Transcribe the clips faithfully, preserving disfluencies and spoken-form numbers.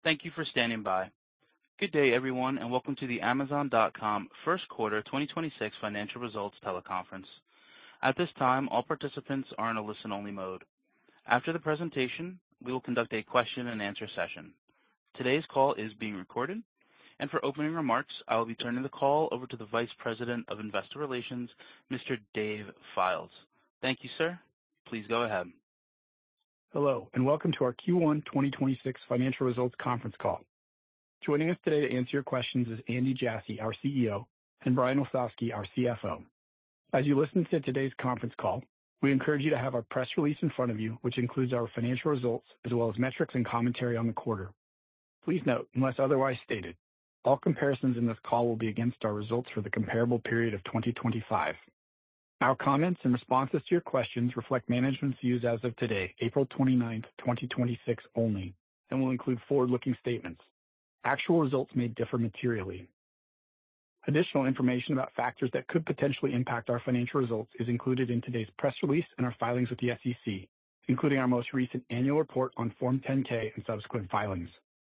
Thank you for standing by. Good day, everyone, and welcome to the Amazon dot com First Quarter twenty twenty-six Financial Results Teleconference. At this time, all participants are in a listen-only mode. After the presentation, we will conduct a question-and-answer session. Today's call is being recorded, and for opening remarks, I will be turning the call over to the Vice President of Investor Relations, Mister Dave Fildes. Thank you, sir. Please go ahead. Hello, and welcome to our Q one twenty twenty-six Financial Results Conference Call. Joining us today to answer your questions is Andy Jassy, our C E O, and Brian Olsavsky, our C F O. As you listen to today's conference call, we encourage you to have our press release in front of you, which includes our financial results as well as metrics and commentary on the quarter. Please note, unless otherwise stated, all comparisons in this call will be against our results for the comparable period of twenty twenty-five. Our comments and responses to your questions reflect management's views as of today, April twenty-ninth, twenty twenty-six only, and will include forward-looking statements. Actual results may differ materially. Additional information about factors that could potentially impact our financial results is included in today's press release and our filings with the S E C, including our most recent annual report on Form ten K and subsequent filings.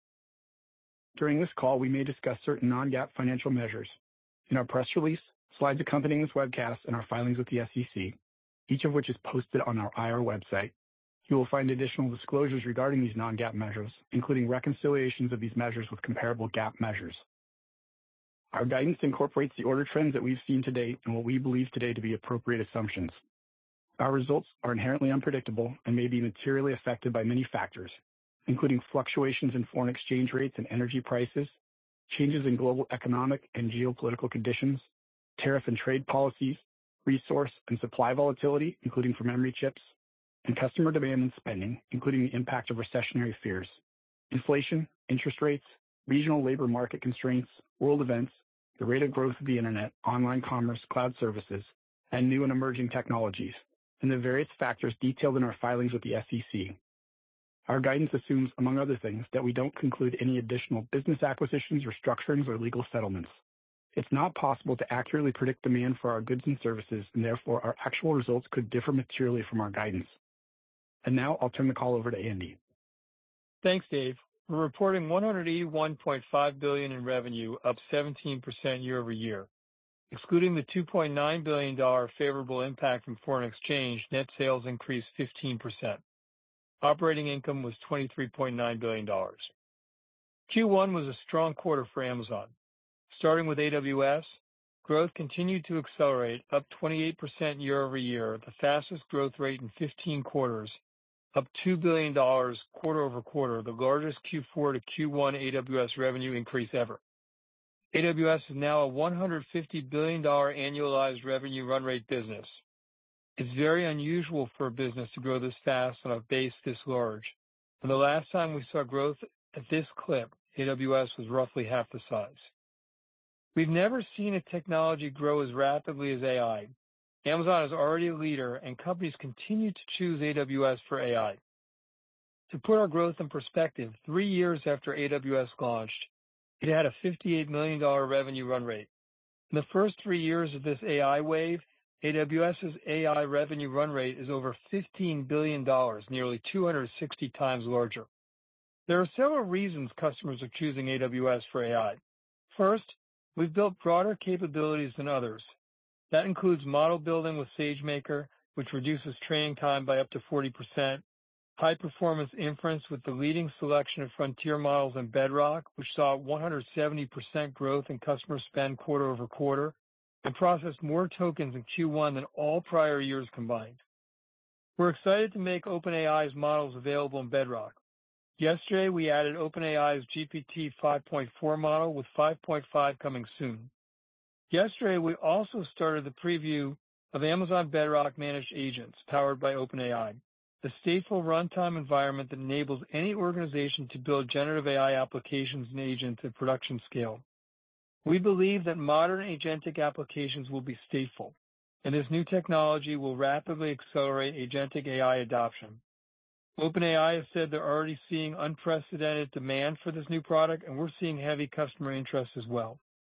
During this call, we may discuss certain non-GAAP financial measures. In our press release, slides accompanying this webcast, and our filings with the S E C, each of which is posted on our I R website, you will find additional disclosures regarding these non-GAAP measures, including reconciliations of these measures with comparable GAAP measures. Our guidance incorporates the order trends that we've seen to date and what we believe today to be appropriate assumptions. Our results are inherently unpredictable and may be materially affected by many factors, including fluctuations in foreign exchange rates and energy prices, changes in global economic and geopolitical conditions, tariff and trade policies, resource and supply volatility, including for memory chips, and customer demand and spending, including the impact of recessionary fears, inflation, interest rates, regional labor market constraints, world events, the rate of growth of the internet, online commerce, cloud services, and new and emerging technologies, and the various factors detailed in our filings with the S E C. Our guidance assumes, among other things, that we don't conclude any additional business acquisitions, restructurings, or legal settlements. It's not possible to accurately predict demand for our goods and services, and therefore our actual results could differ materially from our guidance. And now I'll turn the call over to Andy. Thanks, Dave. We're reporting one hundred eighty-one point five billion dollars in revenue, up seventeen percent year over year. Excluding the two point nine billion dollars favorable impact from foreign exchange, net sales increased fifteen percent. Operating income was twenty-three point nine billion dollars. Q one was a strong quarter for Amazon. Starting with A W S, growth continued to accelerate, up twenty-eight percent year over year, the fastest growth rate in fifteen quarters, up two billion dollars quarter over quarter, the largest Q four to Q one A W S revenue increase ever. A W S is now a one hundred fifty billion dollars annualized revenue run rate business. It's very unusual for a business to grow this fast on a base this large, and the last time we saw growth at this clip, A W S was roughly half the size. We've never seen a technology grow as rapidly as A I. Amazon is already a leader, and companies continue to choose A W S for A I. To put our growth in perspective, three years after A W S launched, it had a fifty-eight million dollars revenue run rate. In the first three years of this A I wave, AWS's A I revenue run rate is over fifteen billion dollars, nearly two hundred sixty times larger. There are several reasons customers are choosing A W S for A I. First, we've built broader capabilities than others. That includes model building with SageMaker, which reduces training time by up to forty percent, high-performance inference with the leading selection of frontier models in Bedrock, which saw one hundred seventy percent growth in customer spend quarter over quarter, and processed more tokens in Q one than all prior years combined. We're excited to make OpenAI's models available in Bedrock. Yesterday, we added OpenAI's G P T five point four model with five point five coming soon. Yesterday, we also started the preview of Amazon Bedrock Managed Agents powered by OpenAI, the stateful runtime environment that enables any organization to build generative A I applications and agents at production scale. We believe that modern agentic applications will be stateful, and this new technology will rapidly accelerate agentic A I adoption. OpenAI has said they're already seeing unprecedented demand for this new product, and we're seeing heavy customer interest as well.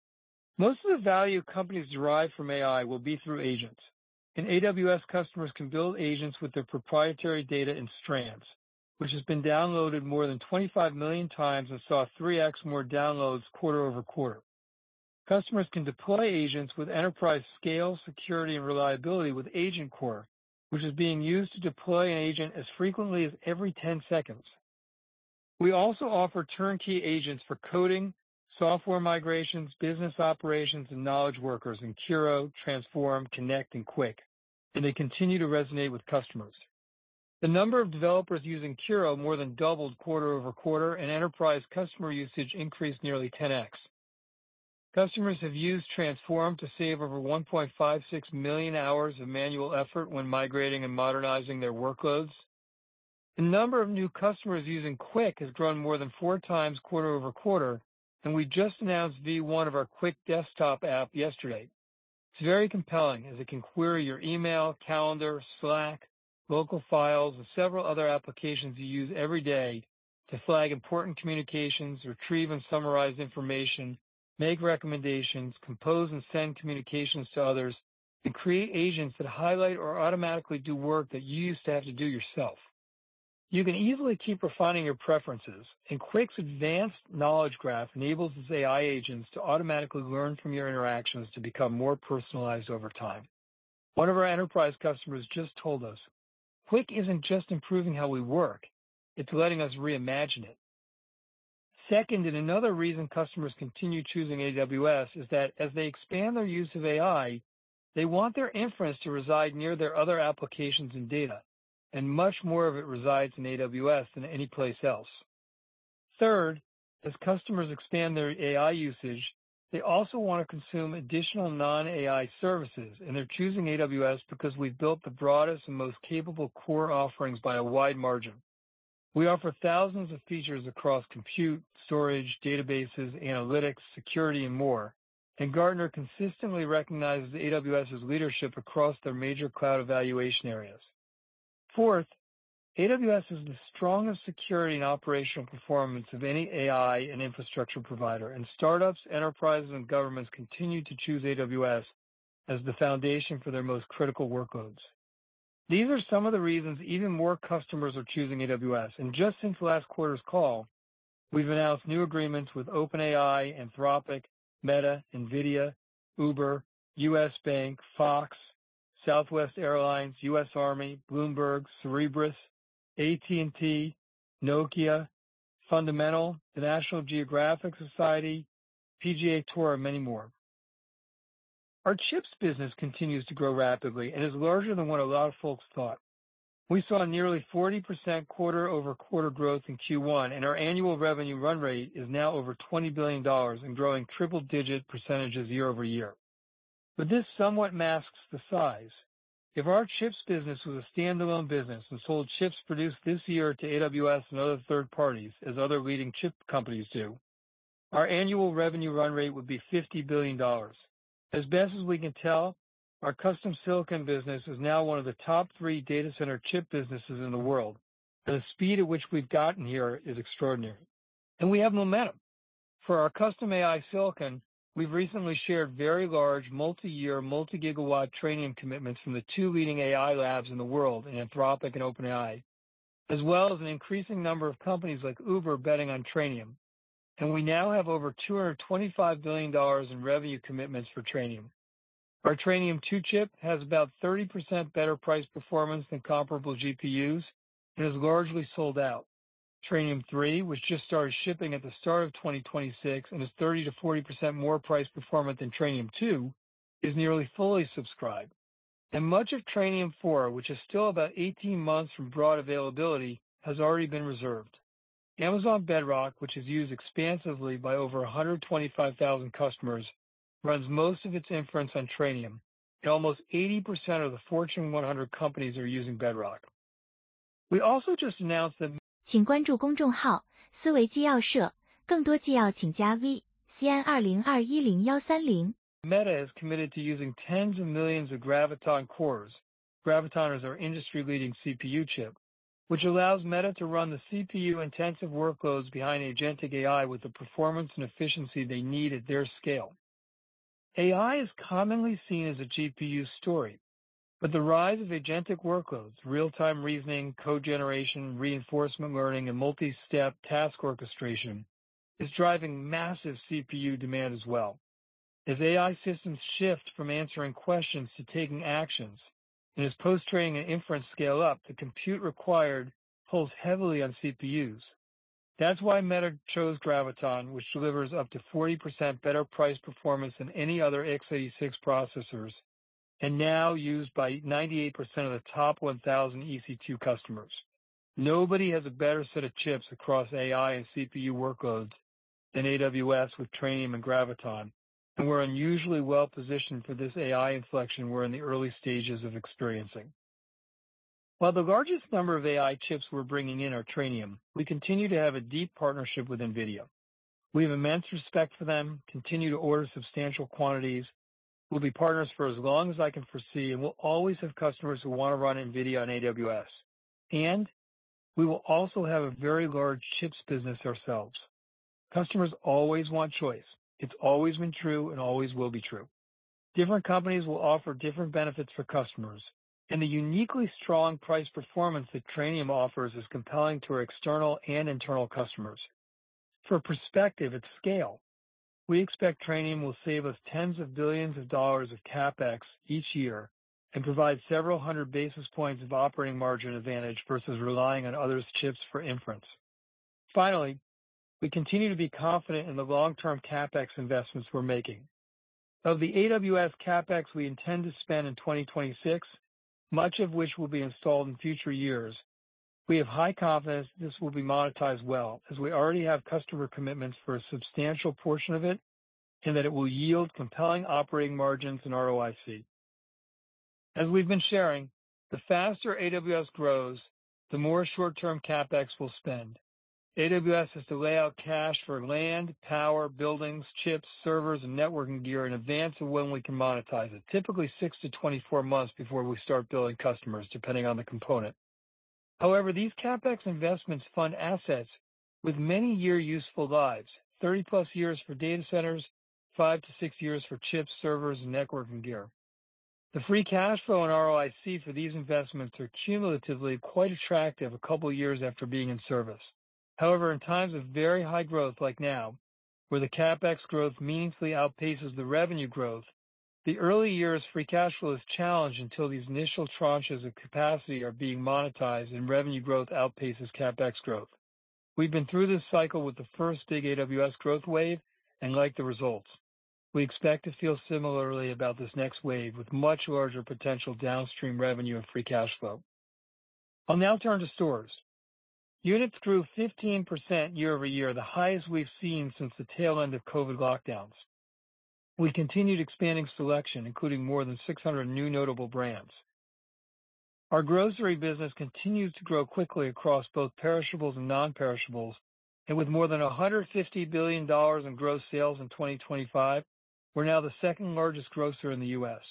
Most of the value companies derive from A I will be through agents, and A W S customers can build agents with their proprietary data in strands, which has been downloaded more than twenty-five million times and saw three x more downloads quarter over quarter. Customers can deploy agents with enterprise scale, security, and reliability with Agent Core, which is being used to deploy an agent as frequently as every ten seconds. We also offer turnkey agents for coding, software migrations, business operations, and knowledge workers in Kiro, Transform, Connect, and Quick, and they continue to resonate with customers. The number of developers using Kiro more than doubled quarter over quarter, and enterprise customer usage increased nearly ten x. Customers have used Transform to save over one point five six million hours of manual effort when migrating and modernizing their workloads. The number of new customers using Quick has grown more than four times quarter over quarter, and we just announced V one of our Quick desktop app yesterday. It's very compelling as it can query your email, calendar, Slack, local files, and several other applications you use every day to flag important communications, retrieve and summarize information, make recommendations, compose and send communications to others, and create agents that highlight or automatically do work that you used to have to do yourself. You can easily keep refining your preferences, and Quick's advanced knowledge graph enables its A I agents to automatically learn from your interactions to become more personalized over time. One of our enterprise customers just told us, Quick isn't just improving how we work, it's letting us reimagine it. Second, and another reason customers continue choosing A W S is that as they expand their use of A I, they want their inference to reside near their other applications and data, and much more of it resides in A W S than any place else. Third, as customers expand their A I usage, they also want to consume additional non-A I services, and they're choosing A W S because we've built the broadest and most capable core offerings by a wide margin. We offer thousands of features across compute, storage, databases, analytics, security, and more, and Gartner consistently recognizes AWS's leadership across their major cloud evaluation areas. Fourth, A W S is the strongest security and operational performance of any A I and infrastructure provider, and startups, enterprises, and governments continue to choose A W S as the foundation for their most critical workloads. These are some of the reasons even more customers are choosing A W S, and just since last quarter's call, we've announced new agreements with OpenAI, Anthropic, Meta, NVIDIA, Uber, U S Bank, Fox, Southwest Airlines, U S Army, Bloomberg, Cerebras, A T and T, Nokia, Fundamental, the National Geographic Society, P G A Tour, and many more. Our chips business continues to grow rapidly and is larger than what a lot of folks thought. We saw nearly forty percent quarter-over-quarter growth in Q one, and our annual revenue run rate is now over twenty billion dollars and growing triple-digit percentages year over year. But this somewhat masks the size. If our chips business was a standalone business and sold chips produced this year to A W S and other third parties, as other leading chip companies do, our annual revenue run rate would be fifty billion dollars. As best as we can tell, our custom silicon business is now one of the top three data center chip businesses in the world, and the speed at which we've gotten here is extraordinary. And we have momentum. For our custom A I silicon, we've recently shared very large, multi-year, multi-gigawatt Trainium commitments from the two leading A I labs in the world, in Anthropic and OpenAI, as well as an increasing number of companies like Uber betting on Trainium. And we now have over two hundred twenty-five billion dollars in revenue commitments for Trainium. Our Trainium two chip has about thirty percent better price performance than comparable G P Us and is largely sold out. Trainium three, which just started shipping at the start of twenty twenty-six and is thirty to forty percent more price performant than Trainium two, is nearly fully subscribed. And much of Trainium four, which is still about eighteen months from broad availability, has already been reserved. Amazon Bedrock, which is used expansively by over one hundred twenty-five thousand customers, runs most of its inference on Trainium, and almost eighty percent of the Fortune one hundred companies are using Bedrock. We also just announced that 请关注公众号思维纪要社，更多纪要请加 V C N 二零二一零一三零。 Meta is committed to using tens of millions of Graviton cores. Graviton is our industry-leading C P U chip, which allows Meta to run the C P U-intensive workloads behind agentic A I with the performance and efficiency they need at their scale. A I is commonly seen as a G P U story, But the rise of agentic workloads, real-time reasoning, code generation, reinforcement learning, and multi-step task orchestration is driving massive C P U demand as well. As A I systems shift from answering questions to taking actions, and as post-training and inference scale up, the compute required pulls heavily on C P Us. That's why Meta chose Graviton, which delivers up to forty percent better price performance than any other x eighty-six processors, and now used by ninety-eight percent of the top one thousand E C two customers. Nobody has a better set of chips across A I and C P U workloads than A W S with Trainium and Graviton, and we're unusually well positioned for this A I inflection we're in the early stages of experiencing. While the largest number of A I chips we're bringing in are Trainium, we continue to have a deep partnership with NVIDIA. We have immense respect for them, continue to order substantial quantities. We'll be partners for as long as I can foresee, and we'll always have customers who want to run NVIDIA on A W S. And we will also have a very large chips business ourselves. Customers always want choice. It's always been true and always will be true. Different companies will offer different benefits for customers, and the uniquely strong price performance that Trainium offers is compelling to our external and internal customers. For perspective at scale, we expect Trainium will save us tens of billions of dollars of CapEx each year and provide several hundred basis points of operating margin advantage versus relying on others' chips for inference. Finally, we continue to be confident in the long-term CapEx investments we're making. Of the A W S CapEx we intend to spend in twenty twenty-six, much of which will be installed in future years, we have high confidence this will be monetized well, as we already have customer commitments for a substantial portion of it, and that it will yield compelling operating margins and R O I C. As we've been sharing, the faster A W S grows, the more short-term CapEx we'll spend. A W S has to lay out cash for land, power, buildings, chips, servers, and networking gear in advance of when we can monetize it, typically six to twenty-four months before we start billing customers, depending on the component. However, these CapEx investments fund assets with many year useful lives, thirty plus years for data centers, five to six years for chips, servers, and networking gear. The free cash flow and R O I C for these investments are cumulatively quite attractive a couple years after being in service. However, in times of very high growth like now, where the CapEx growth meaningfully outpaces the revenue growth, the early years free cash flow is challenged until these initial tranches of capacity are being monetized and revenue growth outpaces CapEx growth. We've been through this cycle with the first big A W S growth wave and like the results. We expect to feel similarly about this next wave with much larger potential downstream revenue and free cash flow. I'll now turn to stores. Units grew fifteen percent year over year, the highest we've seen since the tail end of COVID lockdowns. We continued expanding selection, including more than six hundred new notable brands. Our grocery business continues to grow quickly across both perishables and non-perishables, and with more than one hundred fifty billion dollars in gross sales in twenty twenty-five, we're now the second largest grocer in the U S.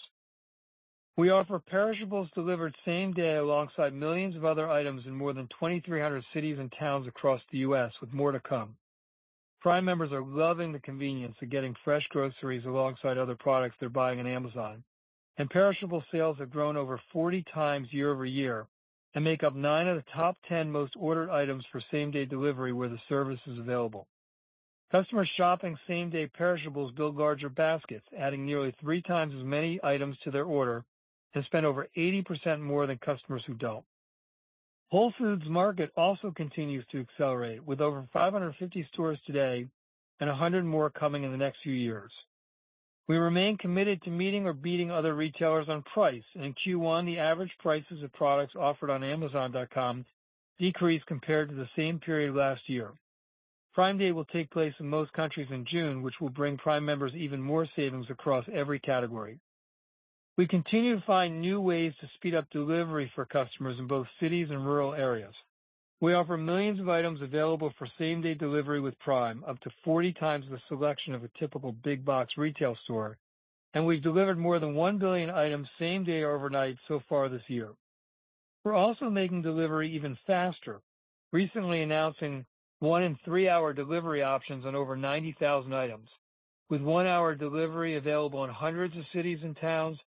We offer perishables delivered same day alongside millions of other items in more than twenty-three hundred cities and towns across the U S, with more to come. Prime members are loving the convenience of getting fresh groceries alongside other products they're buying on Amazon, and perishable sales have grown over forty times year over year and make up nine of the top ten most ordered items for same-day delivery where the service is available. Customers shopping same-day perishables build larger baskets, adding nearly three times as many items to their order, and spend over eighty percent more than customers who don't. Whole Foods Market also continues to accelerate, with over five hundred fifty stores today and one hundred more coming in the next few years. We remain committed to meeting or beating other retailers on price, and in Q one, the average prices of products offered on Amazon dot com decreased compared to the same period last year. Prime Day will take place in most countries in June, which will bring Prime members even more savings across every category. We continue to find new ways to speed up delivery for customers in both cities and rural areas. We offer millions of items available for same-day delivery with Prime, up to forty times the selection of a typical big box retail store, and we've delivered more than one billion items same day or overnight so far this year. We're also making delivery even faster, recently announcing one and three hour delivery options on over ninety thousand items, with one hour delivery available in hundreds of cities and towns,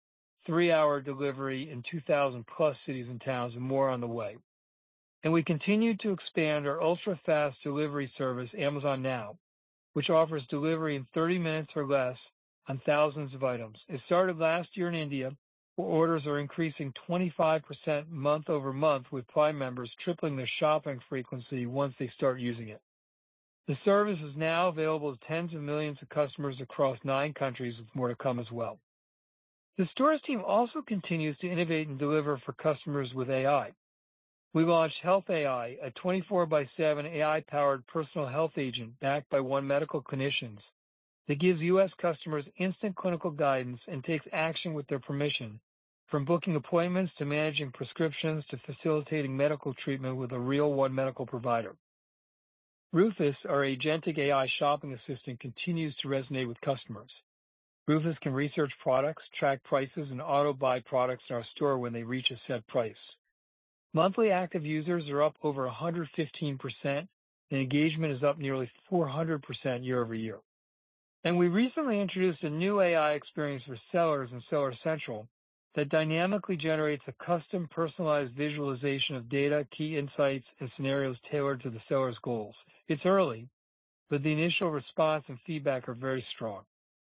three-hour delivery in two thousand plus cities and towns, and more on the way. And we continue to expand our ultra-fast delivery service, Amazon Now, which offers delivery in thirty minutes or less on thousands of items. It started last year in India, where orders are increasing twenty-five percent month over month, with Prime members tripling their shopping frequency once they start using it. The service is now available to tens of millions of customers across nine countries, with more to come as well. The stores team also continues to innovate and deliver for customers with A I. We launched Health A I, a twenty-four by seven A I-powered personal health agent backed by One Medical clinicians that gives U S customers instant clinical guidance and takes action with their permission, from booking appointments to managing prescriptions to facilitating medical treatment with a real One Medical provider. Rufus, our agentic A I shopping assistant, continues to resonate with customers. Rufus can research products, track prices, and auto-buy products in our store when they reach a set price. Monthly active users are up over one hundred fifteen percent, and engagement is up nearly four hundred percent year over year. And we recently introduced a new A I experience for sellers in Seller Central that dynamically generates a custom personalized visualization of data, key insights, and scenarios tailored to the seller's goals. It's early, but the initial response and feedback are very strong.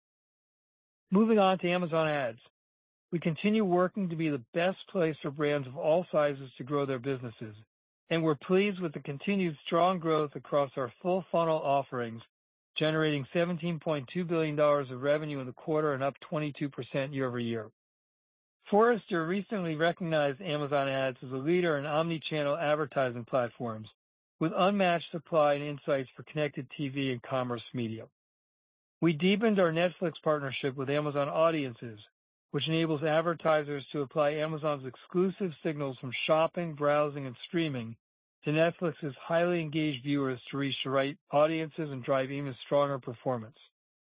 Moving on to Amazon Ads. We continue working to be the best place for brands of all sizes to grow their businesses, and we're pleased with the continued strong growth across our full funnel offerings, generating seventeen point two billion dollars of revenue in the quarter and up twenty-two percent year over year. Forrester recently recognized Amazon Ads as a leader in omni-channel advertising platforms with unmatched supply and insights for connected T V and commerce media. We deepened our Netflix partnership with Amazon Audiences, which enables advertisers to apply Amazon's exclusive signals from shopping, browsing, and streaming to Netflix's highly engaged viewers to reach the right audiences and drive even stronger performance.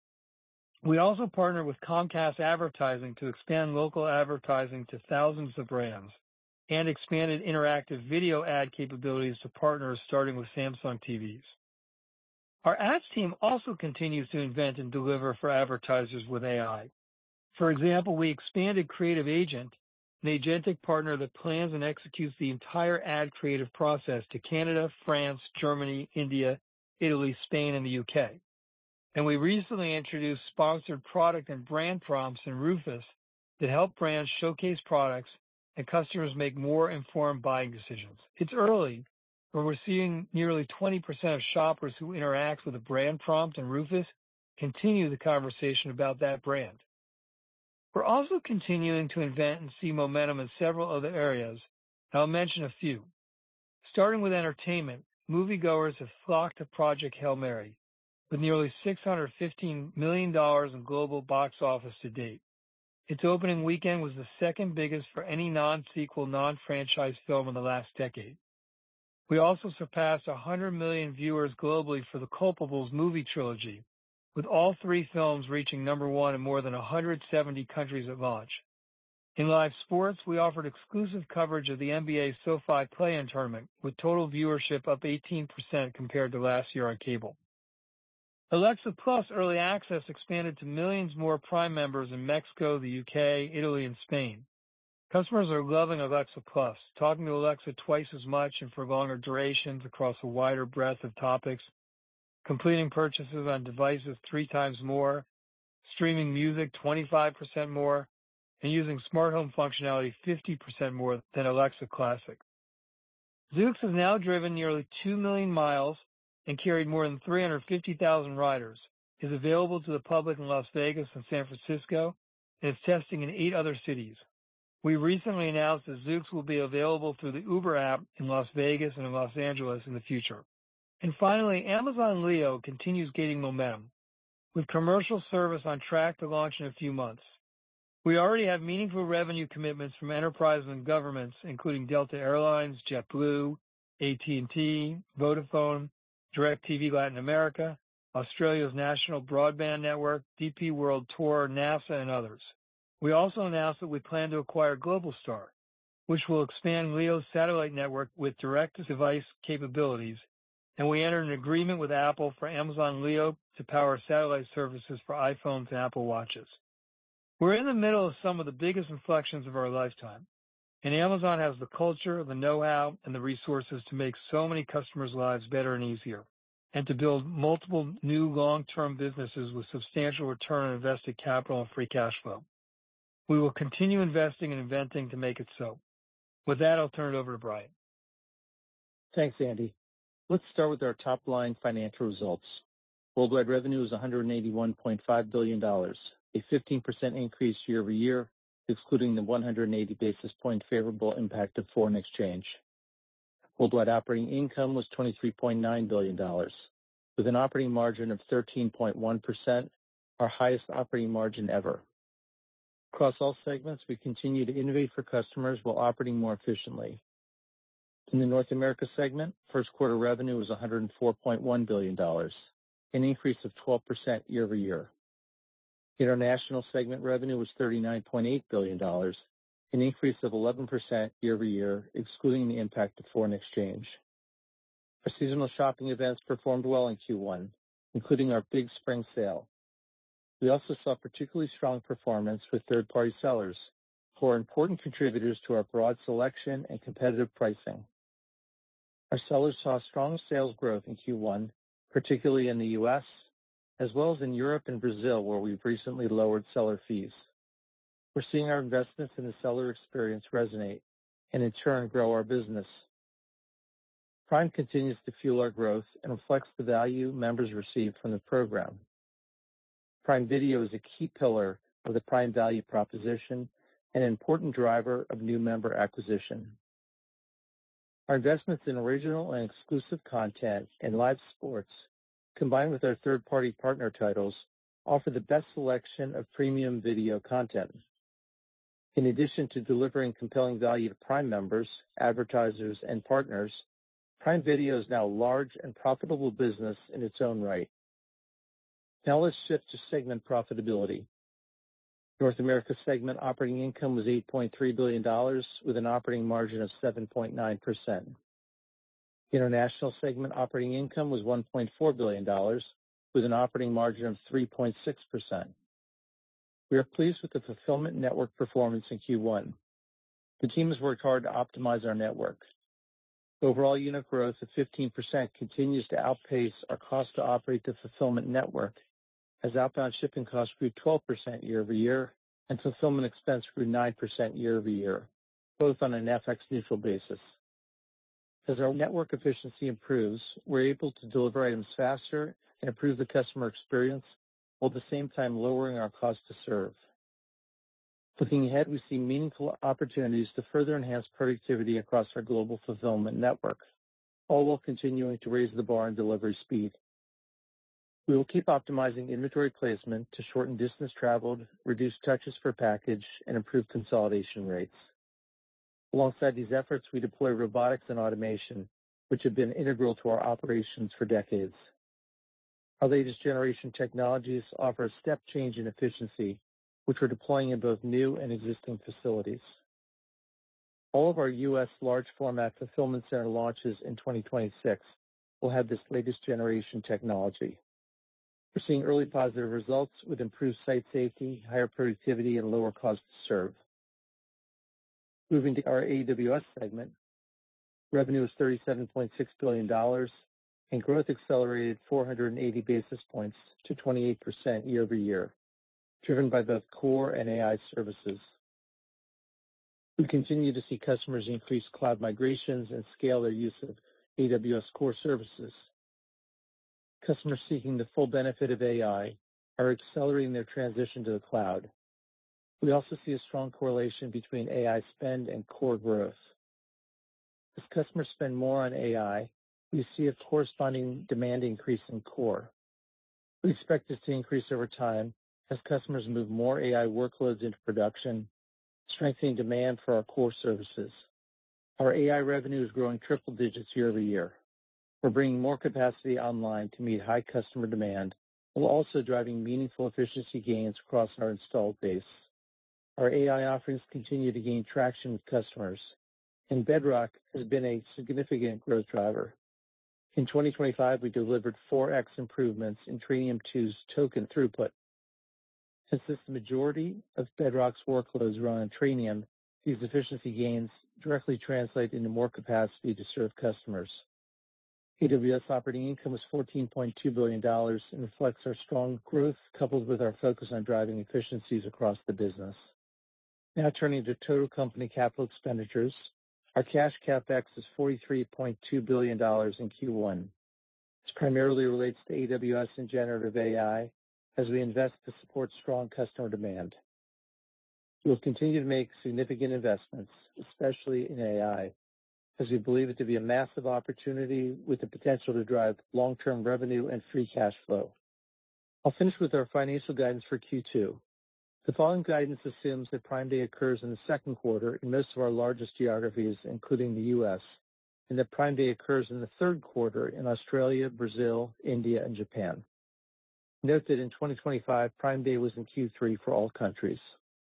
We also partner with Comcast Advertising to expand local advertising to thousands of brands and expanded interactive video ad capabilities to partners starting with Samsung T Vs. Our ads team also continues to invent and deliver for advertisers with A I. For example, we expanded Creative Agent, an agentic partner that plans and executes the entire ad creative process, to Canada, France, Germany, India, Italy, Spain, and the U K. And we recently introduced sponsored product and brand prompts in Rufus that help brands showcase products and customers make more informed buying decisions. It's early, but we're seeing nearly twenty percent of shoppers who interact with a brand prompt in Rufus continue the conversation about that brand. We're also continuing to invent and see momentum in several other areas, and I'll mention a few. Starting with entertainment, moviegoers have flocked to Project Hail Mary, with nearly six hundred fifteen million dollars in global box office to date. Its opening weekend was the second biggest for any non-sequel, non-franchise film in the last decade. We also surpassed one hundred million viewers globally for the Culpables movie trilogy, with all three films reaching number one in more than one hundred seventy countries at launch. In live sports, we offered exclusive coverage of the N B A SoFi Play-In Tournament, with total viewership up eighteen percent compared to last year on cable. Alexa Plus Early Access expanded to millions more Prime members in Mexico, the U K, Italy, and Spain. Customers are loving Alexa Plus, talking to Alexa twice as much and for longer durations across a wider breadth of topics, completing purchases on devices three times more, streaming music twenty-five percent more, and using smart home functionality fifty percent more than Alexa Classic. Zoox has now driven nearly two million miles and carried more than three hundred fifty thousand riders, is available to the public in Las Vegas and San Francisco, and is testing in eight other cities. We recently announced that Zoox will be available through the Uber app in Las Vegas and in Los Angeles in the future. And finally, Amazon Leo continues gaining momentum, with commercial service on track to launch in a few months. We already have meaningful revenue commitments from enterprises and governments, including Delta Airlines, JetBlue, A T and T, Vodafone, DirecTV Latin America, Australia's National Broadband Network, D P World Tour, NASA, and others. We also announced that we plan to acquire Globalstar, which will expand Leo's satellite network with direct-to-device capabilities, and we entered an agreement with Apple for Amazon Leo to power satellite services for iPhones and Apple Watches. We're in the middle of some of the biggest inflections of our lifetime, and Amazon has the culture, the know-how, and the resources to make so many customers' lives better and easier, and to build multiple new long-term businesses with substantial return on invested capital and free cash flow. We will continue investing and inventing to make it so. With that, I'll turn it over to Brian. Thanks, Andy. Let's start with our top-line financial results. Worldwide revenue is one hundred eighty-one point five billion dollars, a fifteen percent increase year over year, excluding the one hundred eighty basis point favorable impact of foreign exchange. Worldwide operating income was twenty-three point nine billion dollars, with an operating margin of thirteen point one percent, our highest operating margin ever. Across all segments, we continue to innovate for customers while operating more efficiently. In the North America segment, first quarter revenue was one hundred four point one billion dollars, an increase of twelve percent year over year. International segment revenue was thirty-nine point eight billion dollars, an increase of eleven percent year over year, excluding the impact of foreign exchange. Our seasonal shopping events performed well in Q one, including our big spring sale. We also saw particularly strong performance with third-party sellers, who are important contributors to our broad selection and competitive pricing. Our sellers saw strong sales growth in Q one, particularly in the U S, as well as in Europe and Brazil, where we've recently lowered seller fees. We're seeing our investments in the seller experience resonate and in turn grow our business. Prime continues to fuel our growth and reflects the value members receive from the program. Prime Video is a key pillar of the Prime value proposition and an important driver of new member acquisition. Our investments in original and exclusive content and live sports, combined with our third-party partner titles, offer the best selection of premium video content. In addition to delivering compelling value to Prime members, advertisers, and partners, Prime Video is now a large and profitable business in its own right. Now let's shift to segment profitability. North America segment operating income was eight point three billion dollars with an operating margin of seven point nine percent. International segment operating income was one point four billion dollars with an operating margin of three point six percent. We are pleased with the fulfillment network performance in Q one. The team has worked hard to optimize our network. Overall unit growth of fifteen percent continues to outpace our cost to operate the fulfillment network, as outbound shipping costs grew twelve percent year over year and fulfillment expense grew nine percent year over year, both on an F X neutral basis. As our network efficiency improves, we're able to deliver items faster and improve the customer experience, while at the same time lowering our cost to serve. Looking ahead, we see meaningful opportunities to further enhance productivity across our global fulfillment network, all while continuing to raise the bar in delivery speed. We will keep optimizing inventory placement to shorten distance traveled, reduce touches per package, and improve consolidation rates. Alongside these efforts, we deploy robotics and automation, which have been integral to our operations for decades. Our latest generation technologies offer a step change in efficiency, which we're deploying in both new and existing facilities. All of our U S large format fulfillment center launches in twenty twenty-six will have this latest generation technology. We're seeing early positive results with improved site safety, higher productivity, and lower cost to serve. Moving to our A W S segment, revenue is thirty-seven point six billion dollars, and growth accelerated four hundred eighty basis points to twenty-eight percent year over year, driven by both core and A I services. We continue to see customers increase cloud migrations and scale their use of A W S core services. Customers seeking the full benefit of A I are accelerating their transition to the cloud. We also see a strong correlation between A I spend and core growth. As customers spend more on A I, we see a corresponding demand increase in core. We expect this to increase over time as customers move more A I workloads into production, strengthening demand for our core services. Our A I revenue is growing triple digits year over year. We're bringing more capacity online to meet high customer demand, while also driving meaningful efficiency gains across our installed base. Our A I offerings continue to gain traction with customers, and Bedrock has been a significant growth driver. In twenty twenty-five, we delivered four X improvements in Trainium two's token throughput. And since the majority of Bedrock's workloads run on Trainium, these efficiency gains directly translate into more capacity to serve customers. A W S operating income was fourteen point two billion dollars and reflects our strong growth coupled with our focus on driving efficiencies across the business. Now turning to total company capital expenditures, our cash CapEx is forty-three point two billion dollars in Q one. This primarily relates to A W S and generative A I as we invest to support strong customer demand. We will continue to make significant investments, especially in A I, as we believe it to be a massive opportunity with the potential to drive long-term revenue and free cash flow. I'll finish with our financial guidance for Q two. The following guidance assumes that Prime Day occurs in the second quarter in most of our largest geographies, including the U S, and that Prime Day occurs in the third quarter in Australia, Brazil, India, and Japan. Note that in twenty twenty-five, Prime Day was in Q three for all countries.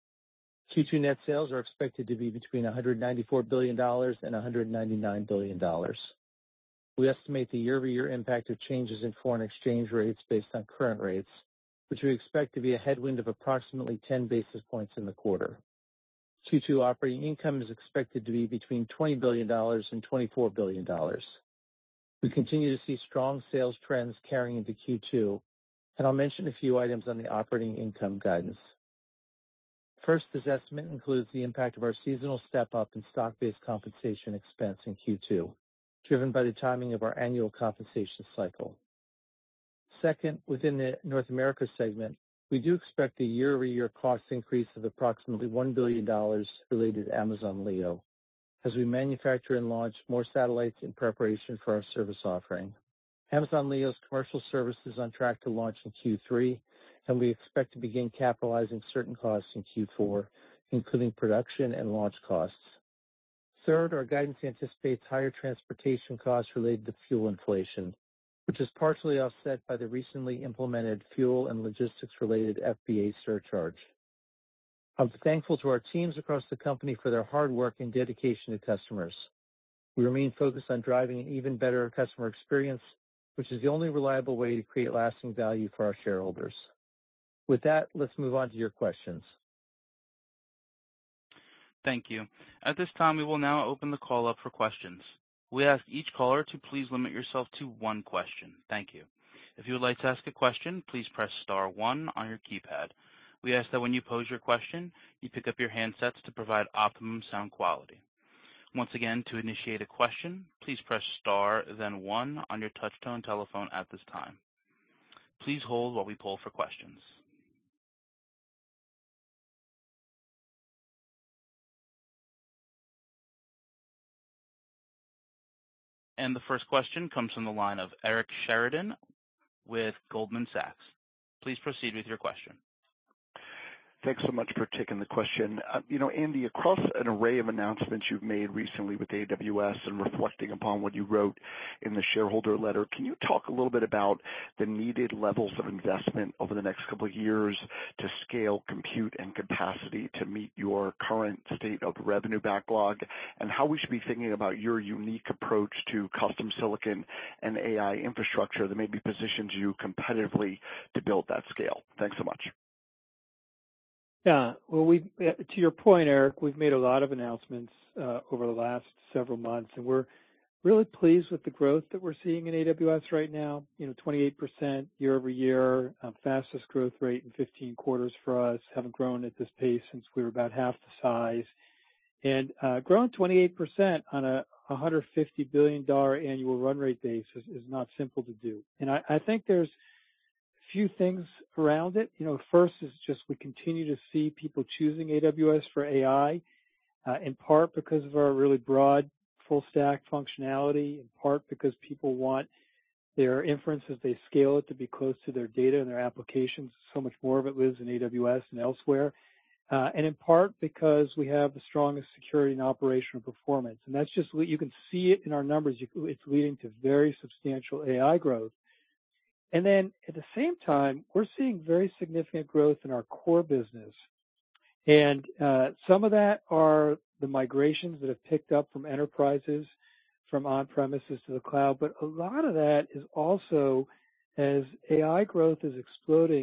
Q two net sales are expected to be between one hundred ninety-four billion dollars and one hundred ninety-nine billion dollars. We estimate the year-over-year impact of changes in foreign exchange rates based on current rates, which we expect to be a headwind of approximately ten basis points in the quarter. Q two operating income is expected to be between twenty billion dollars and twenty-four billion dollars. We continue to see strong sales trends carrying into Q two, and I'll mention a few items on the operating income guidance. First, this estimate includes the impact of our seasonal step-up in stock-based compensation expense in Q two, driven by the timing of our annual compensation cycle. Second, within the North America segment, we do expect a year-over-year cost increase of approximately one billion dollars related to Amazon Leo, as we manufacture and launch more satellites in preparation for our service offering. Amazon Leo's commercial service is on track to launch in Q three, and we expect to begin capitalizing certain costs in Q four, including production and launch costs. Third, our guidance anticipates higher transportation costs related to fuel inflation, which is partially offset by the recently implemented fuel and logistics-related F B A surcharge. I'm thankful to our teams across the company for their hard work and dedication to customers. We remain focused on driving an even better customer experience, which is the only reliable way to create lasting value for our shareholders. With that, let's move on to your questions. Thank you. At this time, we will now open the call up for questions. We ask each caller to please limit yourself to one question. Thank you. If you would like to ask a question, please press star one on your keypad. We ask that when you pose your question, you pick up your handsets to provide optimum sound quality. Once again, to initiate a question, please press star, then one on your touch-tone telephone at this time. Please hold while we poll for questions. And the first question comes from the line of Eric Sheridan with Goldman Sachs. Please proceed with your question. Thanks so much for taking the question. Uh, you know, Andy, across an array of announcements you've made recently with A W S and reflecting upon what you wrote in the shareholder letter, can you talk a little bit about the needed levels of investment over the next couple of years to scale compute and capacity to meet your current state of revenue backlog, and how we should be thinking about your unique approach to custom silicon and A I infrastructure that maybe positions you competitively to build that scale? Thanks so much. Yeah, well, we to your point, Eric, we've made a lot of announcements uh, over the last several months, and we're really pleased with the growth that we're seeing in A W S right now. You know, twenty-eight percent year over year, uh, fastest growth rate in fifteen quarters for us. Haven't grown at this pace since we were about half the size, and uh, growing twenty-eight percent on a one hundred fifty billion dollars annual run rate base is, is not simple to do. And I, I think there's few things around it. You know, first is just we continue to see people choosing A W S for A I, uh, in part because of our really broad full stack functionality, in part because people want their inference as they scale it to be close to their data and their applications. So much more of it lives in A W S and elsewhere. Uh, and in part because we have the strongest security and operational performance. And that's just, you can see it in our numbers. It's leading to very substantial A I growth. And then at the same time, we're seeing very significant growth in our core business. And uh, some of that are the migrations that have picked up from enterprises from on-premises to the cloud. But a lot of that is also as A I growth is exploding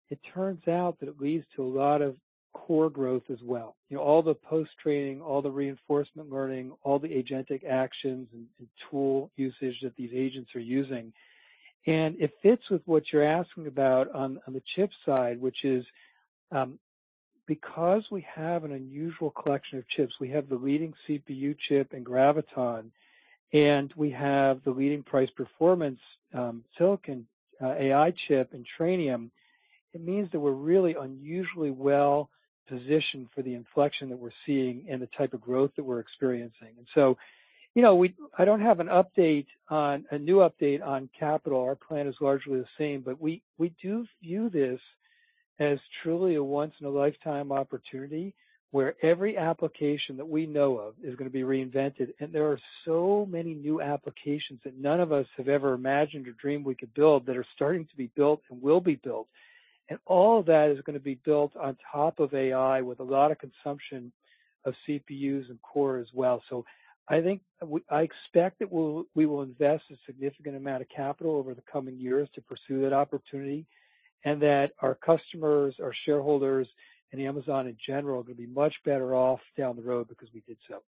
it turns out that it leads to a lot of core growth as well. You know, all the post-training, all the reinforcement learning, all the agentic actions and, and tool usage that these agents are using. And it fits with what you're asking about on, on the chip side, which is um, because we have an unusual collection of chips. We have the leading C P U chip in Graviton, and we have the leading price performance um, silicon uh, A I chip in Trainium. It means that we're really unusually well positioned for the inflection that we're seeing and the type of growth that we're experiencing. And so, you know, we I don't have an update on a new update on capital. Our plan is largely the same, but we we do view this as truly a once in a lifetime opportunity where every application that we know of is going to be reinvented. And there are so many new applications that none of us have ever imagined or dreamed we could build that are starting to be built and will be built. And all of that is going to be built on top of A I with a lot of consumption of C P Us and core as well. So I think we, I expect that we'll, we will invest a significant amount of capital over the coming years to pursue that opportunity, and that our customers, our shareholders, and Amazon in general are going to be much better off down the road because we did so.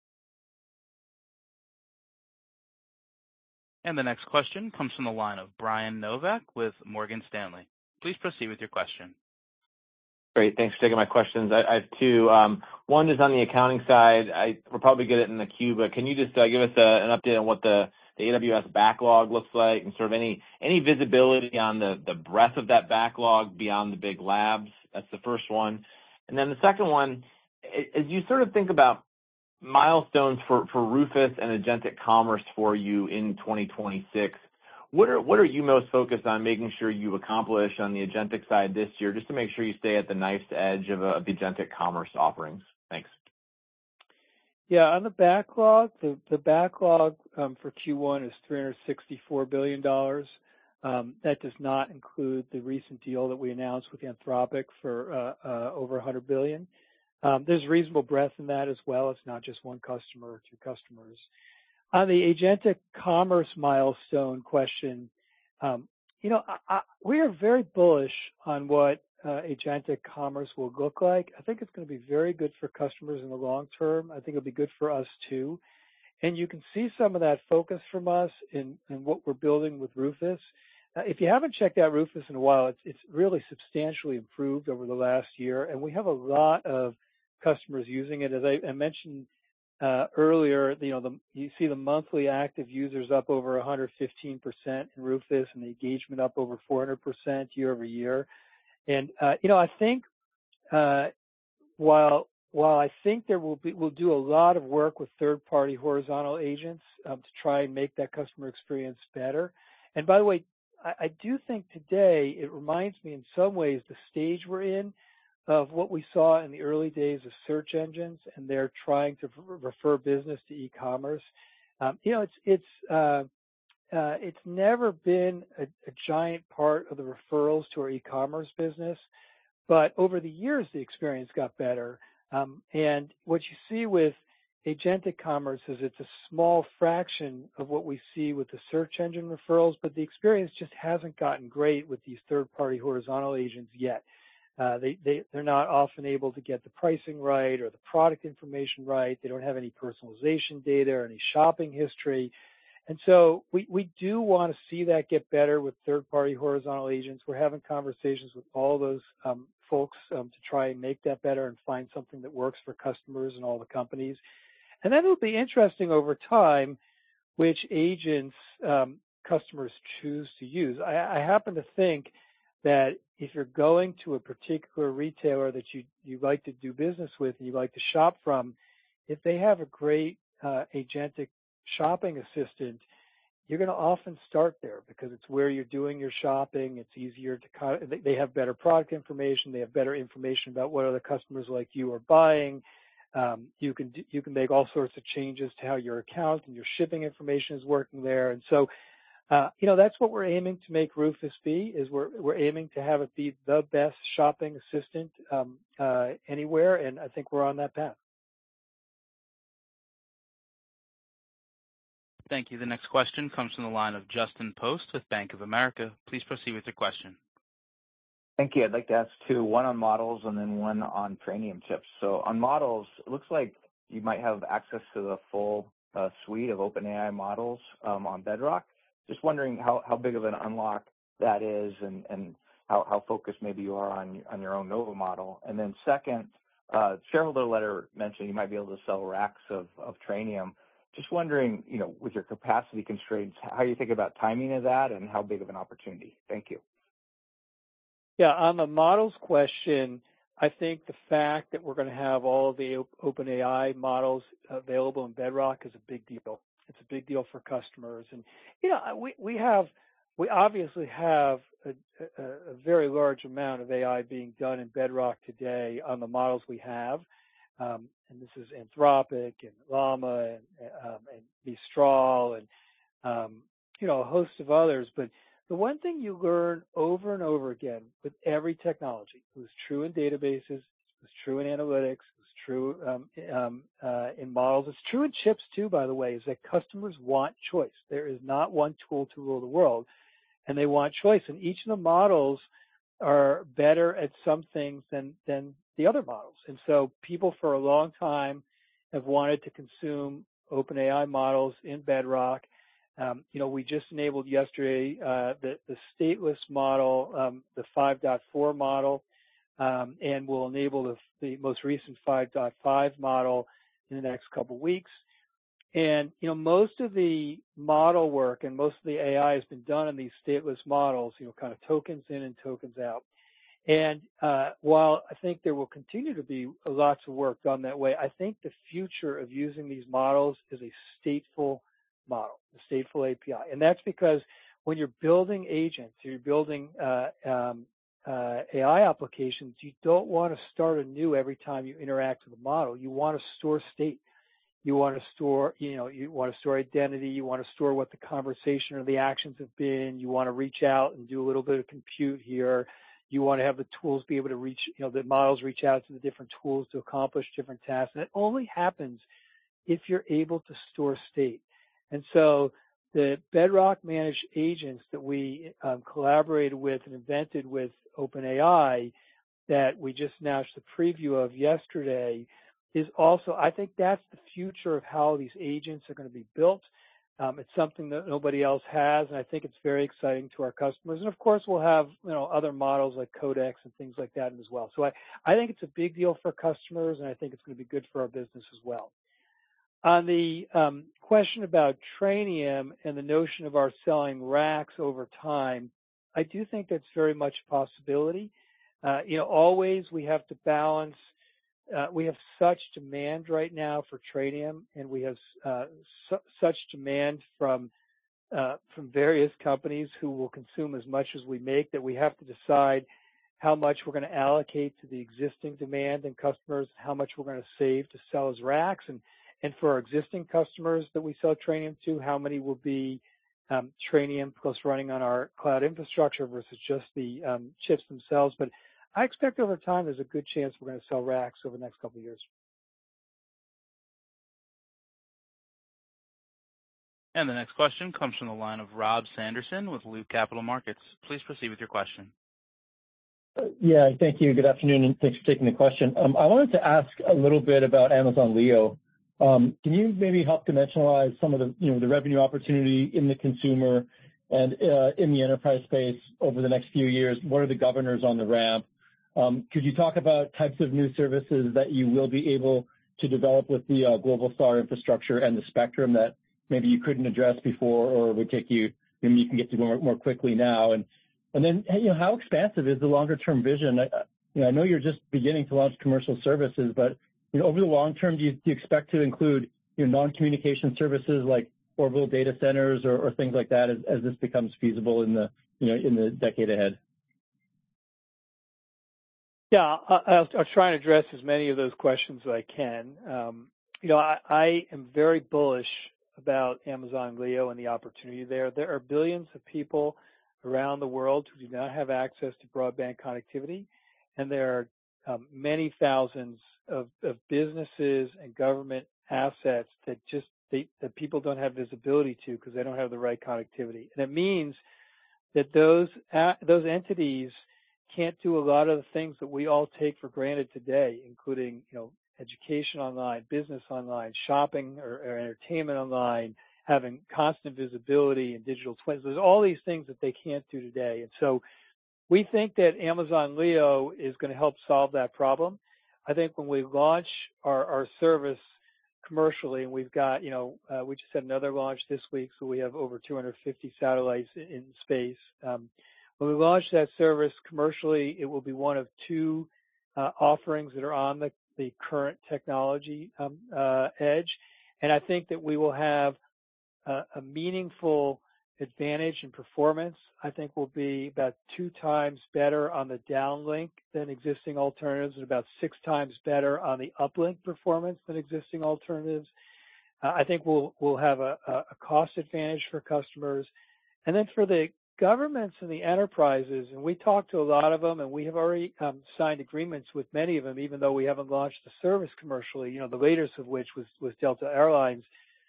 And the next question comes from the line of Brian Novak with Morgan Stanley. Please proceed with your question. Great. Thanks for taking my questions. I, I have two. Um, one is on the accounting side. I will probably get it in the queue, but can you just uh, give us a, an update on what the, the A W S backlog looks like and sort of any any visibility on the, the breadth of that backlog beyond the big labs? That's the first one. And then the second one, as you sort of think about milestones for, for Rufus and agentic commerce for you in twenty twenty-six, What are what are you most focused on making sure you accomplish on the agentic side this year, just to make sure you stay at the knife's edge of, uh, of the agentic commerce offerings? Thanks. Yeah, on the backlog, the, the backlog um, for Q one is three hundred sixty-four billion dollars. Um, that does not include the recent deal that we announced with Anthropic for uh, uh, over one hundred billion dollars. Um, there's reasonable breadth in that as well. It's not just one customer or two customers. On the agentic commerce milestone question, um, you know, I, I, we are very bullish on what uh, agentic commerce will look like. I think it's going to be very good for customers in the long term. I think it'll be good for us too. And you can see some of that focus from us in, in what we're building with Rufus. Uh, if you haven't checked out Rufus in a while, it's, it's really substantially improved over the last year, and we have a lot of customers using it. As I, I mentioned Uh, earlier, you know, the, you see the monthly active users up over one hundred fifteen percent in Rufus, and the engagement up over four hundred percent year over year. And uh, you know, I think uh, while while I think there will be we'll do a lot of work with third-party horizontal agents um, to try and make that customer experience better. And by the way, I, I do think today it reminds me in some ways the stage we're in of what we saw in the early days of search engines, and they're trying to refer business to e-commerce. Um, you know, it's it's uh, uh, it's never been a, a giant part of the referrals to our e-commerce business, but over the years the experience got better. Um, and what you see with agentic commerce is it's a small fraction of what we see with the search engine referrals, but the experience just hasn't gotten great with these third-party horizontal agents yet. Uh, they, they, they're not often able to get the pricing right or the product information right. They don't have any personalization data or any shopping history. And so we, we do want to see that get better with third-party horizontal agents. We're having conversations with all those um, folks um, to try and make that better and find something that works for customers and all the companies. And then it'll be interesting over time which agents um, customers choose to use. I, I happen to think that if you're going to a particular retailer that you, you like to do business with and you like to shop from, if they have a great uh, agentic shopping assistant, you're going to often start there because it's where you're doing your shopping. It's easier to, they have better product information. They have better information about what other customers like you are buying. Um, you can you can make all sorts of changes to how your account and your shipping information is working there. And so, uh, you know, that's what we're aiming to make Rufus be, is we're, we're aiming to have it be the best shopping assistant um, uh, anywhere. And I think we're on that path. Thank you. The next question comes from the line of Justin Post with Bank of America. Please proceed with your question. Thank you. I'd like to ask two, one on models and then one on Trainium chips. So on models, it looks like you might have access to the full uh, suite of OpenAI models um, on Bedrock. Just wondering how, how big of an unlock that is and, and how, how focused maybe you are on, on your own Nova model. And then second, uh, shareholder letter mentioned you might be able to sell racks of, of Trainium. Just wondering, you know, with your capacity constraints, how you think about timing of that and how big of an opportunity. Thank you. Yeah, on the models question, I think the fact that we're going to have all of the OpenAI models available in Bedrock is a big deal. It's a big deal for customers. And, you know, we, we have, we obviously have a, a, a very large amount of A I being done in Bedrock today on the models we have. Um, and this is Anthropic and Llama and, um, and Mistral and, um, you know, a host of others. But the one thing you learn over and over again with every technology, it was true in databases, it was true in analytics, it was true um, um, uh, in models, it's true in chips too, by the way, is that customers want choice. There is not one tool to rule the world, and they want choice. And each of the models are better at some things than, than the other models. And so people for a long time have wanted to consume OpenAI models in Bedrock. Um, you know, we just enabled yesterday uh, the, the stateless model, um, the five point four model, um, and we'll enable the, the most recent five point five model in the next couple of weeks. And, you know, most of the model work and most of the A I has been done in these stateless models, you know, kind of tokens in and tokens out. And uh, while I think there will continue to be lots of work done that way, I think the future of using these models is a stateful model, the stateful A P I. And that's because when you're building agents, you're building uh, um, uh, A I applications, you don't want to start anew every time you interact with the model. You want to store state. You want to store, you know, you want to store identity. You want to store what the conversation or the actions have been. You want to reach out and do a little bit of compute here. You want to have the tools be able to reach, you know, the models reach out to the different tools to accomplish different tasks. And it only happens if you're able to store state. And so the Bedrock managed agents that we um, collaborated with and invented with OpenAI that we just announced the preview of yesterday is also, I think that's the future of how these agents are going to be built. Um, it's something that nobody else has, and I think it's very exciting to our customers. And of course, we'll have, you know, other models like Codex and things like that as well. So I, I think it's a big deal for customers, and I think it's going to be good for our business as well. On the um, question about Trainium and the notion of our selling racks over time, I do think that's very much a possibility. Uh, you know, always we have to balance. Uh, we have such demand right now for Trainium, and we have uh, su such demand from uh, from various companies who will consume as much as we make that we have to decide how much we're going to allocate to the existing demand and customers, how much we're going to save to sell as racks, and and for our existing customers that we sell Trainium to, how many will be um, Trainium plus running on our cloud infrastructure versus just the um, chips themselves. But I expect over time there's a good chance we're going to sell racks over the next couple of years. And the next question comes from the line of Rob Sanderson with Loop Capital Markets. Please proceed with your question. Yeah, thank you. Good afternoon, and thanks for taking the question. Um, I wanted to ask a little bit about Amazon Leo. Um, can you maybe help dimensionalize some of the, you know, the revenue opportunity in the consumer and uh, in the enterprise space over the next few years? What are the governors on the ramp? Um, could you talk about types of new services that you will be able to develop with the uh, Globalstar infrastructure and the spectrum that maybe you couldn't address before or would take you, maybe you can get to more, more quickly now? And and then, you know, how expansive is the longer-term vision? I, you know, I know you're just beginning to launch commercial services, but you know, over the long term, do you, do you expect to include, you know, non-communication services like orbital data centers or, or things like that as, as this becomes feasible in the, you know, in the decade ahead? Yeah, I'll, I'll try and address as many of those questions as I can. Um, you know, I, I am very bullish about Amazon Leo and the opportunity there. There are billions of people around the world who do not have access to broadband connectivity, and there are um, many thousands of, of businesses and government assets that just they, that people don't have visibility to because they don't have the right connectivity. And it means that those uh, those entities can't do a lot of the things that we all take for granted today, including, you know, education online, business online, shopping or, or entertainment online, having constant visibility and digital twins. There's all these things that they can't do today. And so we think that Amazon Leo is going to help solve that problem. I think when we launch our, our service commercially, and we've got, you know, uh, we just had another launch this week, so we have over two hundred fifty satellites in, in space. Um, when we launch that service commercially, it will be one of two uh, offerings that are on the, the current technology um, uh, edge. And I think that we will have a, a meaningful advantage in performance. I think will be about two times better on the downlink than existing alternatives and about six times better on the uplink performance than existing alternatives. Uh, I think we'll, we'll have a, a cost advantage for customers. And then for the governments and the enterprises, and we talked to a lot of them, and we have already um, signed agreements with many of them, even though we haven't launched the service commercially, you know, the latest of which was, was Delta Airlines,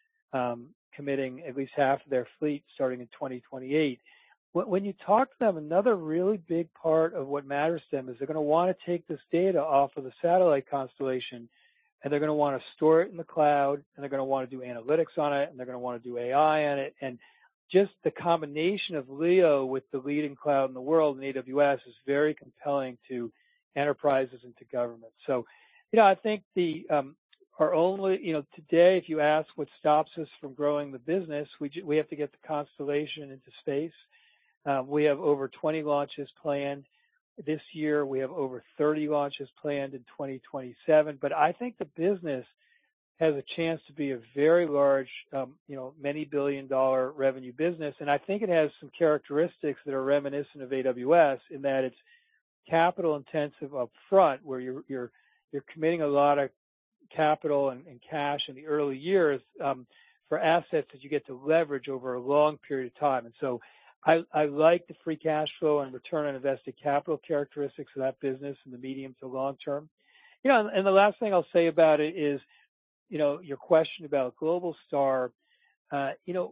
um, committing at least half of their fleet starting in twenty twenty-eight. When you talk to them, another really big part of what matters to them is they're going to want to take this data off of the satellite constellation, and they're going to want to store it in the cloud, and they're going to want to do analytics on it, and they're going to want to do A I on it. And just the combination of Leo with the leading cloud in the world in A W S is very compelling to enterprises and to governments. So, you know, I think the um, Our only, you know, today, if you ask what stops us from growing the business, we we have to get the constellation into space. Um, we have over twenty launches planned this year. We have over thirty launches planned in twenty twenty-seven. But I think the business has a chance to be a very large, um, you know, many billion dollar revenue business. And I think it has some characteristics that are reminiscent of A W S in that it's capital intensive up front, where you're you're you're committing a lot of capital and, and cash in the early years um, for assets that you get to leverage over a long period of time. And so I, I like the free cash flow and return on invested capital characteristics of that business in the medium to long term. You know, and, and the last thing I'll say about it is, you know, your question about Globalstar, uh, you know,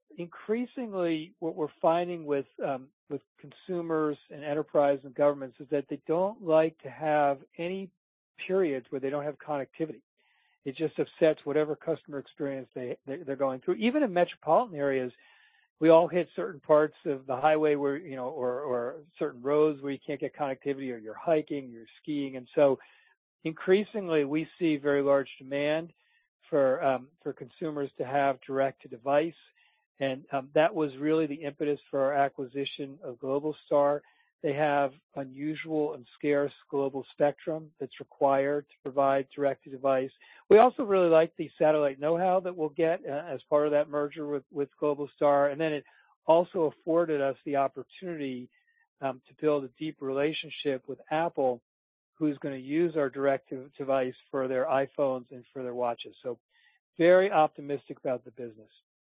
increasingly what we're finding with um, with consumers and enterprise and governments is that they don't like to have any periods where they don't have connectivity. It just upsets whatever customer experience they, they're going through. Even in metropolitan areas, we all hit certain parts of the highway where, you know, or, or certain roads where you can't get connectivity, or you're hiking, you're skiing. And so increasingly we see very large demand for, um, for consumers to have direct to device. And um, that was really the impetus for our acquisition of Globalstar. They have unusual and scarce global spectrum that's required to provide direct-to-device. We also really like the satellite know-how that we'll get uh, as part of that merger with, with Globalstar. And then it also afforded us the opportunity um, to build a deep relationship with Apple, who's going to use our direct-to-device for their iPhones and for their watches. So very optimistic about the business.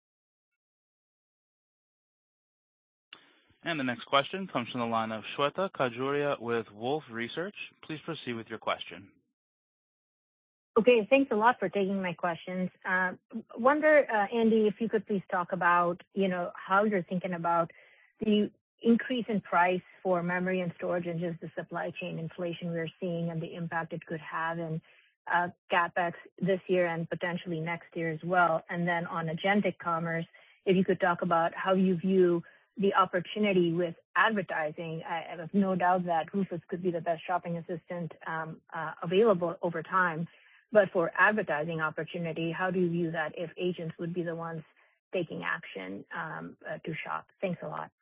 And the next question comes from the line of Shweta Khajuria with Wolfe Research. Please proceed with your question. Okay, thanks a lot for taking my questions. Uh, wonder, uh, Andy, if you could please talk about, you know, how you're thinking about the increase in price for memory and storage and just the supply chain inflation we're seeing and the impact it could have in uh, CapEx this year and potentially next year as well. And then on agentic commerce, if you could talk about how you view the opportunity with advertising. I have no doubt that Rufus could be the best shopping assistant um, uh, available over time. But for advertising opportunity, how do you view that if agents would be the ones taking action um, uh, to shop? Thanks a lot.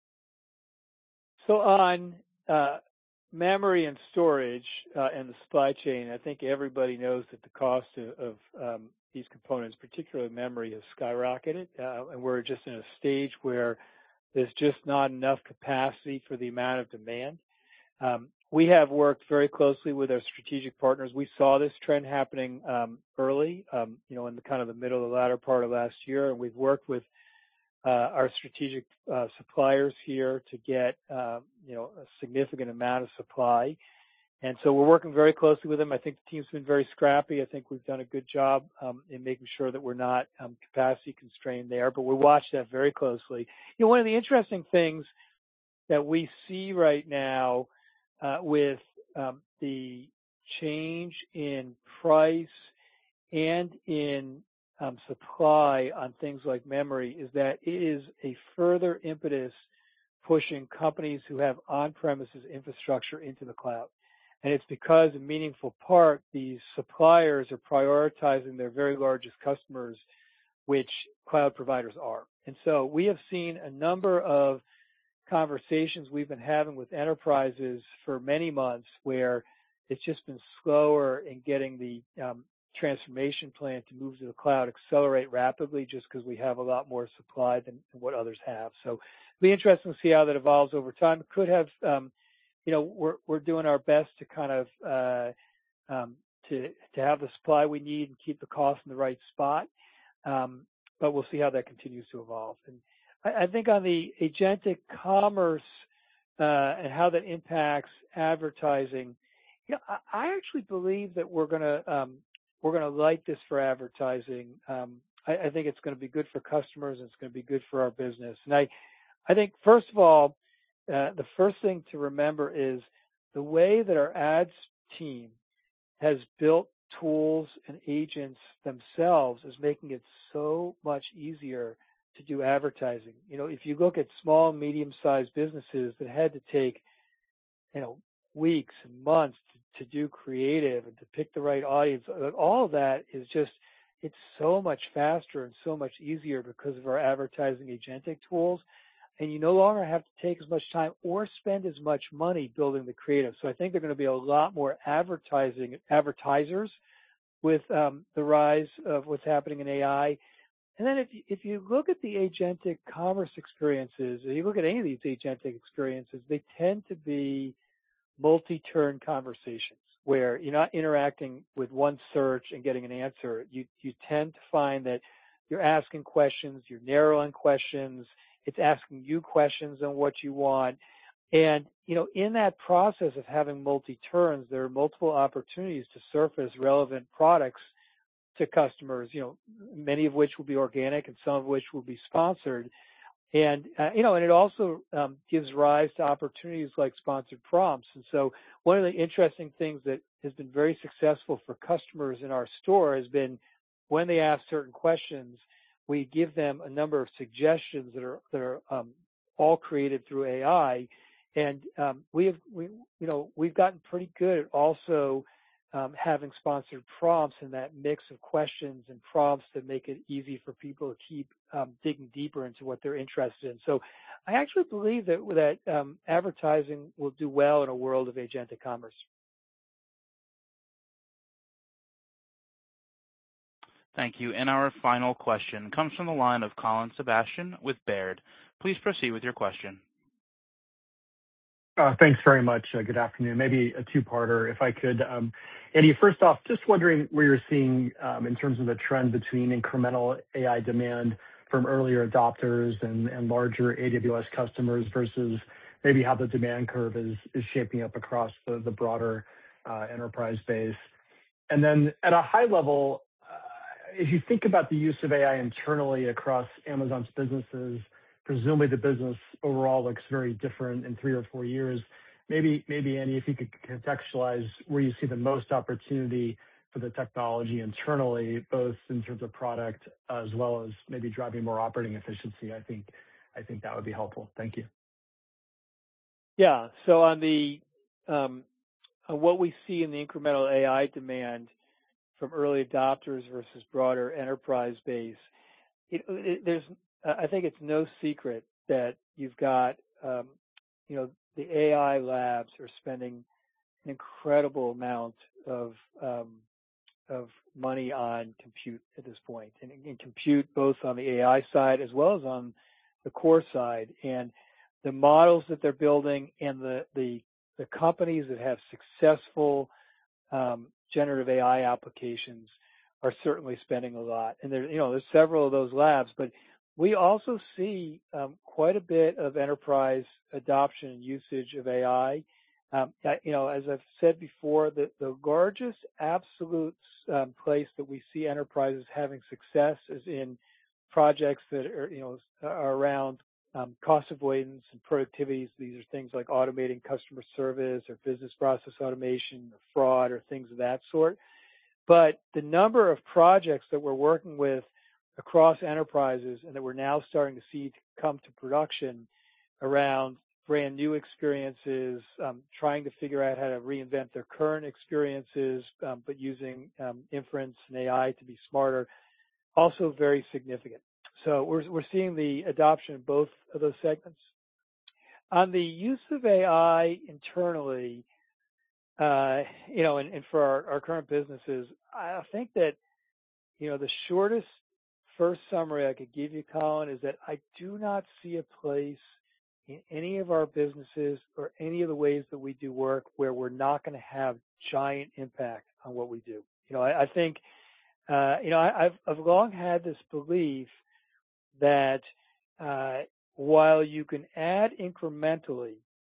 So on uh, memory and storage uh, and the supply chain, I think everybody knows that the cost of, of um, these components, particularly memory, has skyrocketed. Uh, and we're just in a stage where there's just not enough capacity for the amount of demand. Um, we have worked very closely with our strategic partners. We saw this trend happening um, early, um, you know, in the kind of the middle of the latter part of last year, and we've worked with uh, our strategic uh, suppliers here to get, uh, you know, a significant amount of supply. And so we're working very closely with them. I think the team's been very scrappy. I think we've done a good job um, in making sure that we're not um, capacity constrained there, but we watch that very closely. You know, one of the interesting things that we see right now uh, with um, the change in price and in um, supply on things like memory is that it is a further impetus pushing companies who have on-premises infrastructure into the cloud. And it's because, in meaningful part, these suppliers are prioritizing their very largest customers, which cloud providers are. And so we have seen a number of conversations we've been having with enterprises for many months where it's just been slower in getting the um, transformation plan to move to the cloud accelerate rapidly just because we have a lot more supply than, than what others have. So it'll be interesting to see how that evolves over time. It could have, um, you know, we're, we're doing our best to kind of, uh, um, to, to have the supply we need and keep the cost in the right spot. Um, but we'll see how that continues to evolve. And I, I think on the agentic commerce uh, and how that impacts advertising, you know, I, I actually believe that we're going to um, we're going to like this for advertising. Um, I, I think it's going to be good for customers and it's going to be good for our business. And I, I think first of all, uh, the first thing to remember is the way that our ads team has built tools and agents themselves is making it so much easier to do advertising. You know, if you look at small and medium-sized businesses that had to take, you know, weeks and months to, to do creative and to pick the right audience, all of that is just, it's so much faster and so much easier because of our advertising agentic tools. And you no longer have to take as much time or spend as much money building the creative. So I think there are going to be a lot more advertising advertisers with um, the rise of what's happening in A I. And then if you, if you look at the agentic commerce experiences, if you look at any of these agentic experiences, they tend to be multi-turn conversations where you're not interacting with one search and getting an answer. You, you tend to find that you're asking questions, you're narrowing questions, it's asking you questions on what you want. And, you know, in that process of having multi-turns, there are multiple opportunities to surface relevant products to customers, you know, many of which will be organic and some of which will be sponsored. And, uh, you know, and it also um, gives rise to opportunities like sponsored prompts. And so one of the interesting things that has been very successful for customers in our store has been when they ask certain questions, we give them a number of suggestions that are, that are um, all created through A I. And um, we have, we, you know, we've gotten pretty good at also um, having sponsored prompts in that mix of questions and prompts that make it easy for people to keep um, digging deeper into what they're interested in. So I actually believe that that um, advertising will do well in a world of agentic commerce. Thank you. And our final question comes from the line of Colin Sebastian with Baird. Please proceed with your question. Uh, thanks very much. Uh, good afternoon. Maybe a two-parter, if I could. Um, Andy, first off, just wondering where you're seeing um, in terms of the trend between incremental A I demand from earlier adopters and, and larger A W S customers versus maybe how the demand curve is, is shaping up across the, the broader uh, enterprise base. And then at a high level, uh, if you think about the use of A I internally across Amazon's businesses, presumably the business overall looks very different in three or four years. Maybe, maybe Andy, if you could contextualize where you see the most opportunity for the technology internally, both in terms of product as well as maybe driving more operating efficiency, I think, I think that would be helpful. Thank you. Yeah. So on the um, on what we see in the incremental A I demand from early adopters versus broader enterprise base, it, it, there's I think it's no secret that you've got, um, you know, the A I labs are spending an incredible amount of um, of money on compute at this point, and, and compute both on the A I side as well as on the core side. And the models that they're building and the the, the companies that have successful um, generative A I applications are certainly spending a lot. And there, you know, there's several of those labs, but we also see um, quite a bit of enterprise adoption and usage of A I. Um, you know, as I've said before, the, the largest absolute um, place that we see enterprises having success is in projects that are, you know, are around um, cost avoidance and productivities. These are things like automating customer service or business process automation or fraud or things of that sort. But the number of projects that we're working with across enterprises and that we're now starting to see come to production around brand new experiences, um, trying to figure out how to reinvent their current experiences, um, but using um, inference and A I to be smarter, also very significant. So we're, we're seeing the adoption of both of those segments. On the use of A I internally, uh, you know, and, and for our, our current businesses, I think that, you know, the shortest first summary I could give you, Colin, is that I do not see a place in any of our businesses or any of the ways that we do work where we're not going to have giant impact on what we do. You know, I, I think, uh, you know, I, I've, I've long had this belief that uh, while you can add incrementally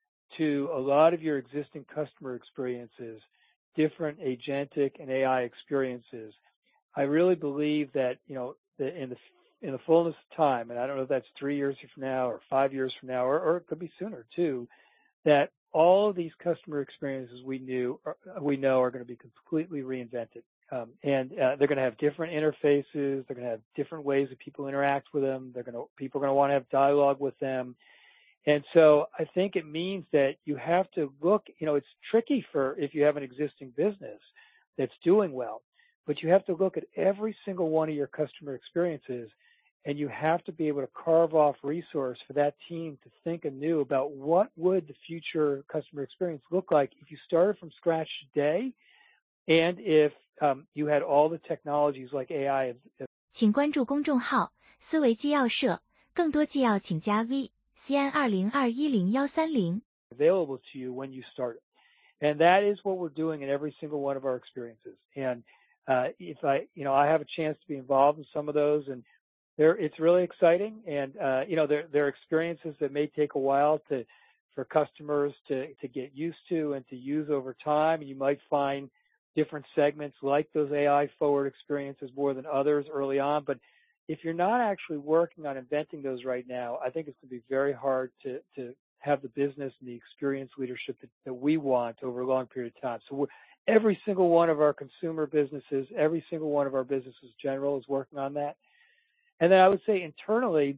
to a lot of your existing customer experiences, different agentic and A I experiences, I really believe that, you know, that in the in the fullness of time, and I don't know if that's three years from now or five years from now, or, or it could be sooner too, that all of these customer experiences we knew, or, we know are going to be completely reinvented. Um, and uh, they're going to have different interfaces. They're going to have different ways that people interact with them. They're going to, people are going to want to have dialogue with them. And so I think it means that you have to look, you know, it's tricky for if you have an existing business that's doing well, but you have to look at every single one of your customer experiences, and you have to be able to carve off resource for that team to think anew about what would the future customer experience look like if you started from scratch today, and if um, you had all the technologies like A I. 请关注公众号思维纪要社，更多纪要请加 V C N 二零二一零幺三零 available to you when you start it. And that is what we're doing in every single one of our experiences. And uh, if I, you know, I have a chance to be involved in some of those, and they're, it's really exciting. And, uh, you know, they're, they're experiences that may take a while to, for customers to, to get used to and to use over time. You might find different segments like those A I forward experiences more than others early on. But if you're not actually working on inventing those right now, I think it's going to be very hard to, to have the business and the experience leadership that, that we want over a long period of time. So we're, every single one of our consumer businesses, every single one of our businesses in general is working on that. And then I would say internally,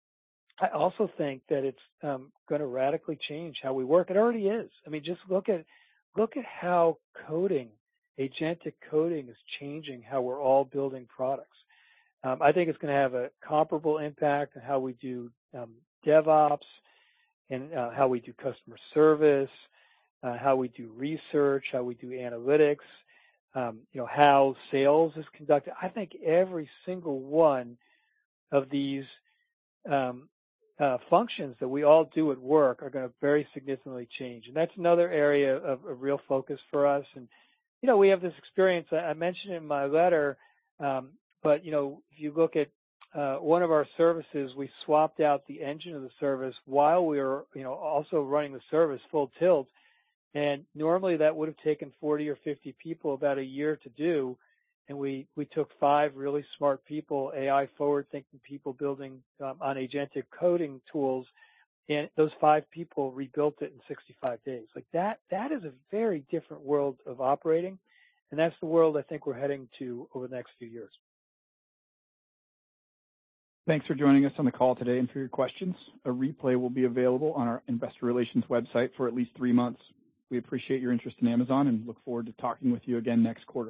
I also think that it's um, going to radically change how we work. It already is. I mean, just look at look at how coding, agentic coding, is changing how we're all building products. Um, I think it's going to have a comparable impact on how we do um, DevOps and uh, how we do customer service, uh, how we do research, how we do analytics, um, you know, how sales is conducted. I think every single one of these um, uh, functions that we all do at work are going to very significantly change. And that's another area of, of real focus for us. And, you know, we have this experience, I, I mentioned in my letter, um, but, you know, if you look at uh, one of our services, we swapped out the engine of the service while we were, you know, also running the service full tilt. And normally that would have taken forty or fifty people about a year to do. And we, we took five really smart people, A I forward-thinking people building um, on agentic coding tools, and those five people rebuilt it in sixty-five days. Like that, that is a very different world of operating, and that's the world I think we're heading to over the next few years. Thanks for joining us on the call today and for your questions. A replay will be available on our investor relations website for at least three months. We appreciate your interest in Amazon and look forward to talking with you again next quarter.